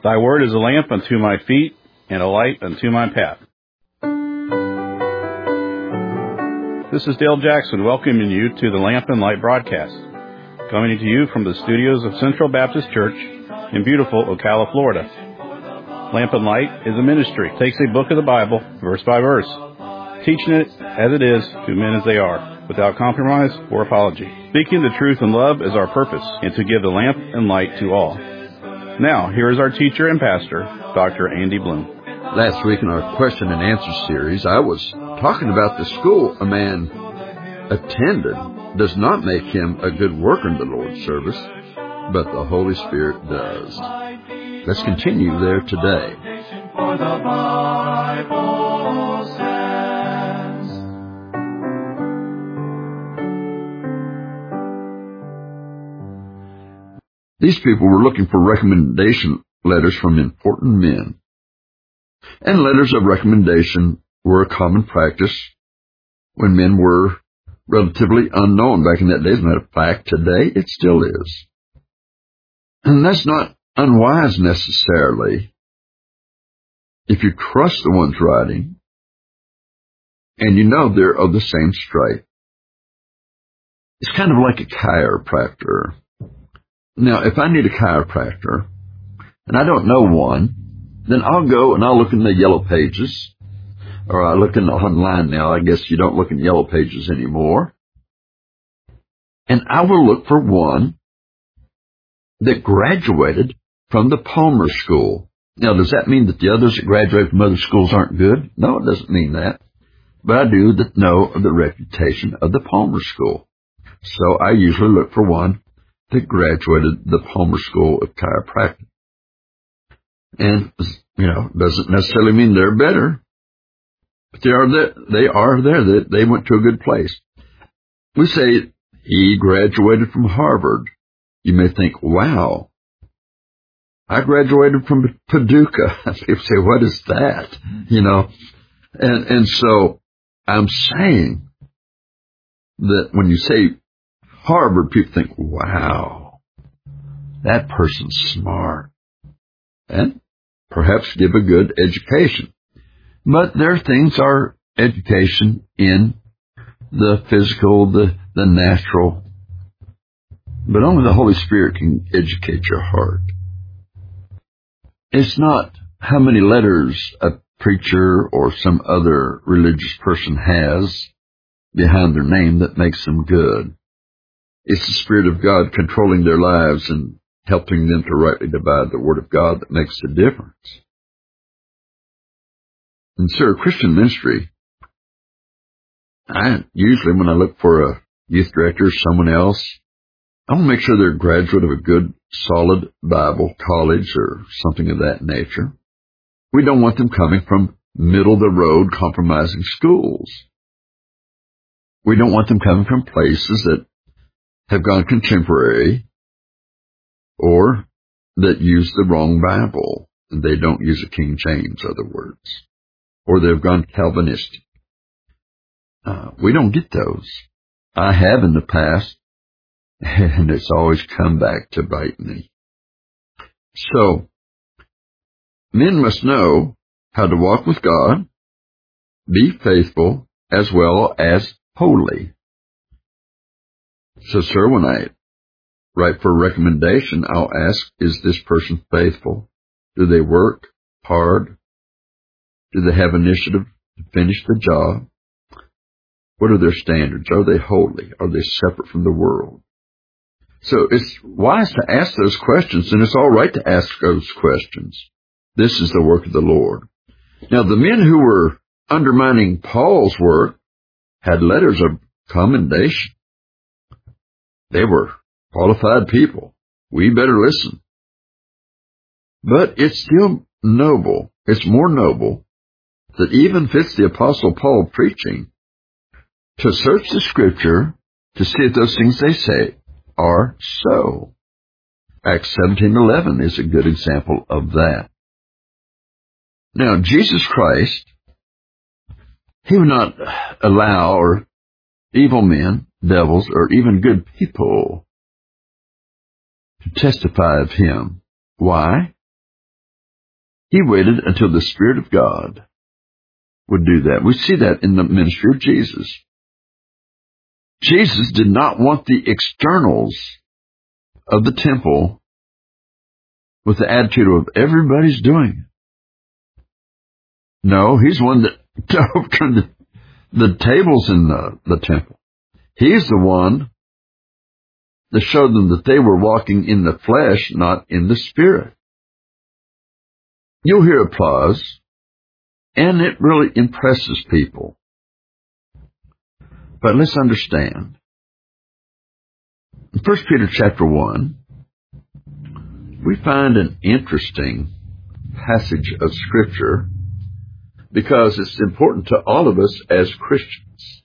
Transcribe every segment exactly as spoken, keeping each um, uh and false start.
Thy word is a lamp unto my feet and a light unto my path. This is Dale Jackson welcoming you to the Lamp and Light broadcast, coming to you from the studios of Central Baptist Church in beautiful Ocala, Florida. Lamp and Light is a ministry. It takes a book of the Bible, verse by verse, teaching it as it is to men as they are, without compromise or apology. Speaking the truth in love is our purpose, and to give the lamp and light to all. Now, here is our teacher and pastor, Doctor Andy Bloom. Last week in our question and answer series, I was talking about the school a man attended does not make him a good worker in the Lord's service, but the Holy Spirit does. Let's continue there today. For the Bible says. These people were looking for recommendation letters from important men. And letters of recommendation were a common practice when men were relatively unknown back in that day. As a matter of fact, today it still is. And that's not unwise necessarily if you trust the ones writing and you know they're of the same stripe. It's kind of like a chiropractor. Now, if I need a chiropractor and I don't know one, then I'll go and I'll look in the yellow pages, or I look in the online now. I guess you don't look in yellow pages anymore. And I will look for one that graduated from the Palmer School. Now, does that mean that the others that graduate from other schools aren't good? No, it doesn't mean that. But I do know of the reputation of the Palmer School. So I usually look for one that graduated the Palmer School of Chiropractic. And, you know, doesn't necessarily mean they're better, but they are there. They are there. They, they went to a good place. We say he graduated from Harvard. You may think, wow, I graduated from Paducah. People say, what is that? You know, and, and so I'm saying that when you say Harvard, people think, wow, that person's smart. And perhaps give a good education. But their things are education in the physical, the, the natural. But only the Holy Spirit can educate your heart. It's not how many letters a preacher or some other religious person has behind their name that makes them good. It's the Spirit of God controlling their lives and helping them to rightly divide the Word of God that makes the difference. And so, Christian ministry, I usually, when I look for a youth director or someone else, I want to make sure they're a graduate of a good, solid Bible college or something of that nature. We don't want them coming from middle-of-the-road compromising schools. We don't want them coming from places that have gone contemporary or that use the wrong Bible. They don't use a King James, other words. Or they've gone Calvinistic. Uh, we don't get those. I have in the past, and it's always come back to bite me. So, men must know how to walk with God, be faithful, as well as holy. So, sir, when I write for a recommendation, I'll ask, is this person faithful? Do they work hard? Do they have initiative to finish the job? What are their standards? Are they holy? Are they separate from the world? So it's wise to ask those questions, and it's all right to ask those questions. This is the work of the Lord. Now, the men who were undermining Paul's work had letters of commendation. They were qualified people. We better listen. But it's still noble. It's more noble that even fits the Apostle Paul preaching to search the Scripture to see if those things they say are so. Acts seventeen eleven is a good example of that. Now, Jesus Christ, he would not allow or evil men, devils, or even good people to testify of him. Why? He waited until the Spirit of God would do that. We see that in the ministry of Jesus. Jesus did not want the externals of the temple with the attitude of everybody's doing it. No, he's one that turned the, the tables in the, the temple. He's the one that showed them that they were walking in the flesh, not in the Spirit. You'll hear applause, and it really impresses people. But let's understand. In First Peter chapter one, we find an interesting passage of Scripture because it's important to all of us as Christians.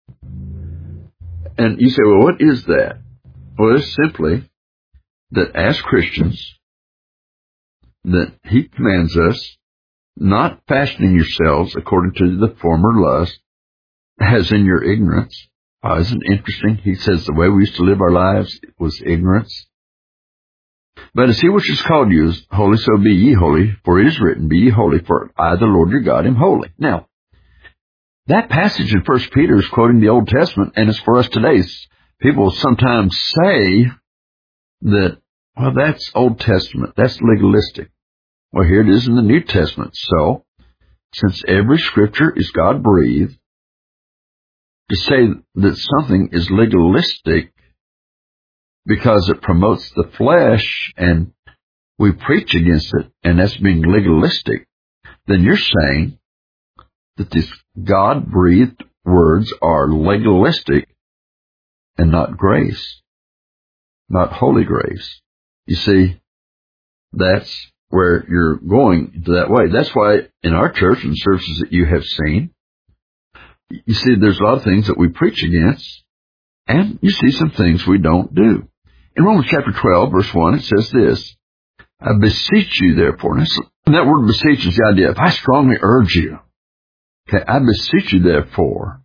And you say, well, what is that? Well, it's simply that as Christians, that He commands us not fashioning yourselves according to the former lust, as in your ignorance. Oh, isn't it interesting? He says the way we used to live our lives was ignorance. But as He which has called you is holy, so be ye holy, for it is written, be ye holy, for I, the Lord your God, am holy. Now, that passage in First Peter is quoting the Old Testament, and it's for us today. People sometimes say that, well, that's Old Testament. That's legalistic. Well, here it is in the New Testament. So, since every Scripture is God-breathed, to say that something is legalistic because it promotes the flesh and we preach against it, and that's being legalistic, then you're saying that these God-breathed words are legalistic and not grace, not holy grace. You see, that's where you're going to that way. That's why in our church and services that you have seen, you see there's a lot of things that we preach against, and you see some things we don't do. In Romans chapter twelve, verse one, it says this, I beseech you, therefore. And that word beseech is the idea of I strongly urge you. Okay, I beseech you, therefore.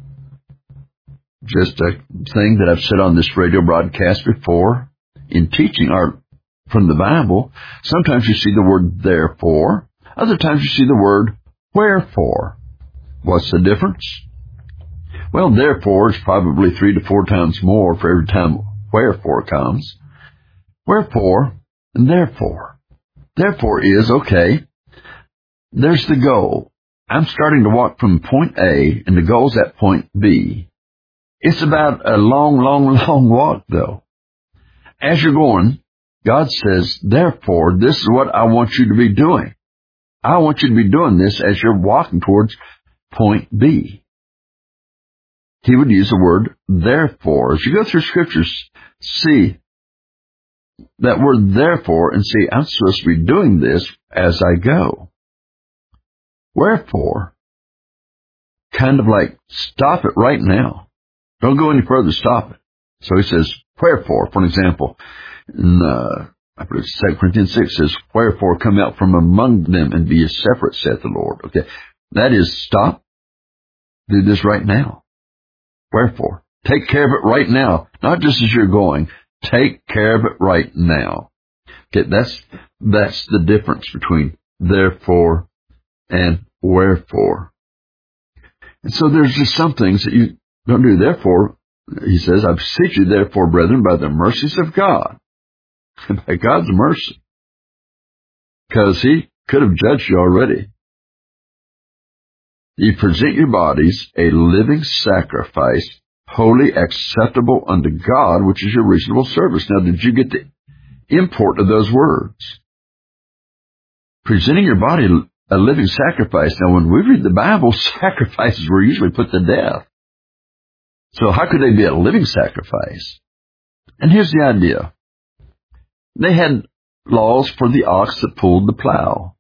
Just a thing that I've said on this radio broadcast before in teaching our from the Bible. Sometimes you see the word therefore. Other times you see the word wherefore. What's the difference? Well, therefore is probably three to four times more for every time wherefore comes. Wherefore and therefore. Therefore is, okay, there's the goal. I'm starting to walk from point A, and the goal's at point B. It's about a long, long, long walk, though. As you're going, God says, therefore, this is what I want you to be doing. I want you to be doing this as you're walking towards point B. He would use the word therefore. As you go through Scriptures, see that word therefore and see, I'm supposed to be doing this as I go. Wherefore, kind of like, stop it right now. Don't go any further, stop it. So he says, wherefore, for an example, in, uh, I believe Second Corinthians six says, wherefore come out from among them and be ye separate, saith the Lord. Okay, that is, stop, do this right now. Wherefore, take care of it right now, not just as you're going, take care of it right now. Okay, that's, that's the difference between therefore and wherefore. And so there's just some things that you don't do. Therefore, he says, I beseech you, therefore, brethren, by the mercies of God, by God's mercy, because He could have judged you already. You present your bodies a living sacrifice, wholly acceptable unto God, which is your reasonable service. Now, did you get the import of those words? Presenting your body a living sacrifice. Now, when we read the Bible, sacrifices were usually put to death. So how could they be a living sacrifice? And here's the idea. They had laws for the ox that pulled the plow.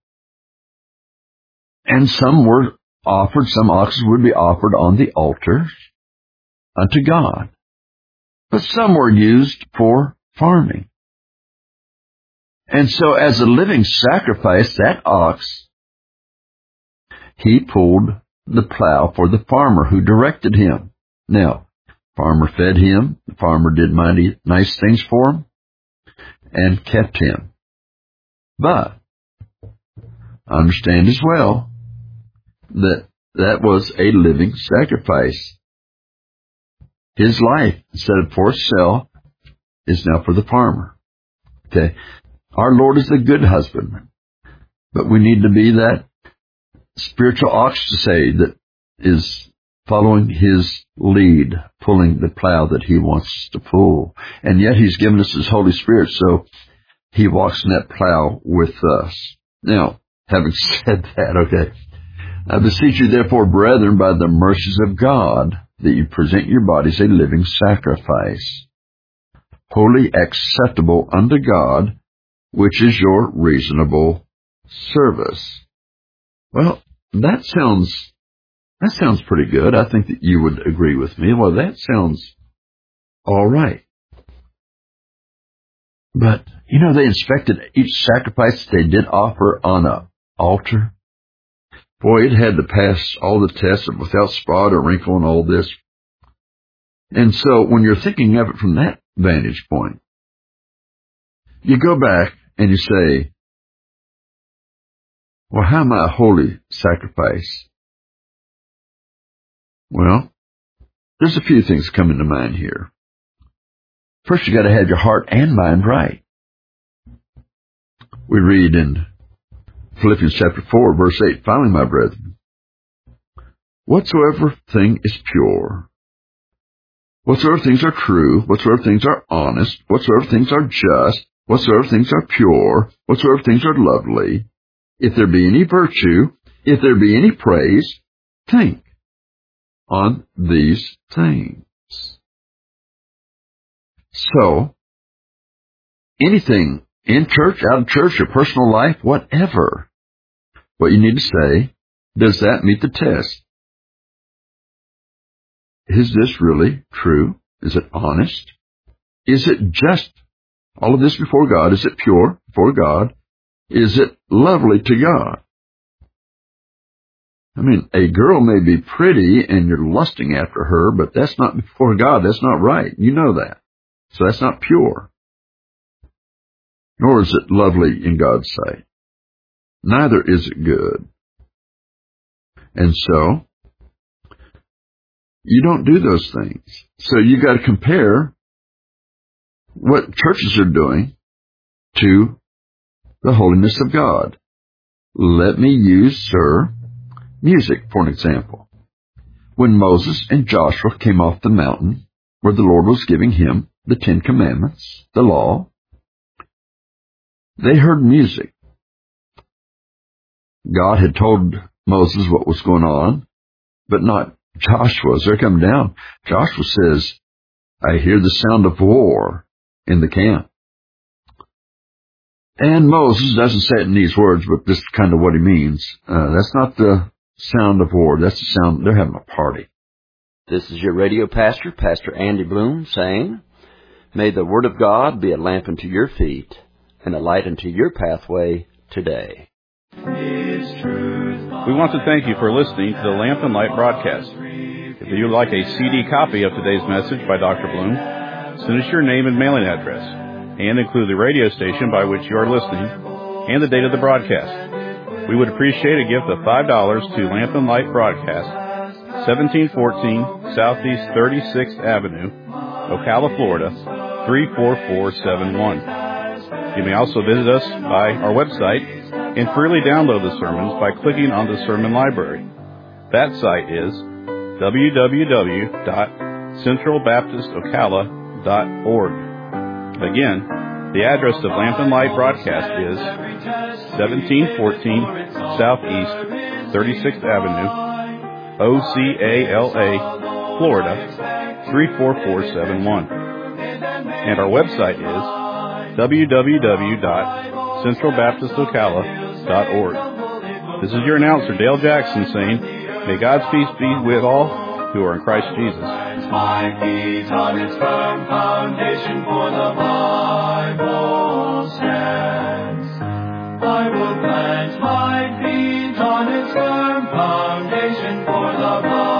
And some were offered, some oxen would be offered on the altar unto God. But some were used for farming. And so as a living sacrifice, that ox, he pulled the plow for the farmer who directed him. Now, farmer fed him, the farmer did mighty nice things for him, and kept him. But understand as well that that was a living sacrifice. His life, instead of for sale, is now for the farmer. Okay? Our Lord is a good husbandman, but we need to be that spiritual ox to say that is following His lead, pulling the plow that He wants us to pull. And yet He's given us His Holy Spirit, so He walks in that plow with us. Now, having said that, okay, I beseech you therefore, brethren, by the mercies of God, that you present your bodies a living sacrifice, wholly acceptable unto God, which is your reasonable service. Well, that sounds, that sounds pretty good. I think that you would agree with me. Well, that sounds all right. But, you know, they inspected each sacrifice they did offer on an altar. Boy, it had to pass all the tests without spot or wrinkle and all this. And so when you're thinking of it from that vantage point, you go back and you say, well, how am I a holy sacrifice? Well, there's a few things coming to mind here. First, you got to have your heart and mind right. We read in Philippians chapter four, verse eight, finally, my brethren, whatsoever thing is pure, whatsoever things are true, whatsoever things are honest, whatsoever things are just, whatsoever things are pure, whatsoever things are lovely, if there be any virtue, if there be any praise, think on these things. So, anything in church, out of church, your personal life, whatever, what you need to say, does that meet the test? Is this really true? Is it honest? Is it just all of this before God? Is it pure before God? Is it lovely to God? I mean, a girl may be pretty and you're lusting after her, but that's not before God. That's not right. You know that. So that's not pure. Nor is it lovely in God's sight. Neither is it good. And so, you don't do those things. So you got to compare what churches are doing to the holiness of God. Let me use, sir, music for an example. When Moses and Joshua came off the mountain where the Lord was giving him the Ten Commandments, the law, they heard music. God had told Moses what was going on, but not Joshua. As they're coming down, Joshua says, I hear the sound of war in the camp. And Moses doesn't say it in these words, but this is kind of what he means. Uh, that's not the sound of war. That's the sound, they're having a party. This is your radio pastor, Pastor Andy Bloom, saying, may the Word of God be a lamp unto your feet and a light unto your pathway today. We want to thank you for listening to the Lamp and Light broadcast. If you would like a C D copy of today's message by Doctor Bloom, send us your name and mailing address, and include the radio station by which you are listening and the date of the broadcast. We would appreciate a gift of five dollars to Lamp and Light Broadcast, seventeen fourteen Southeast thirty-sixth Avenue, Ocala, Florida, three four four seven one. You may also visit us by our website and freely download the sermons by clicking on the Sermon Library. That site is w w w dot central baptist ocala dot org. Again, the address of Lamp and Light Broadcast is seventeen fourteen Southeast thirty-sixth Avenue, O C A L A, Florida, three four four seven one. And our website is w w w dot central baptist ocala dot org. This is your announcer, Dale Jackson, saying, may God's peace be with all who are in Christ Jesus. My feet on its firm foundation, for the Bible stands. I will plant my feet on its firm foundation, for the Bible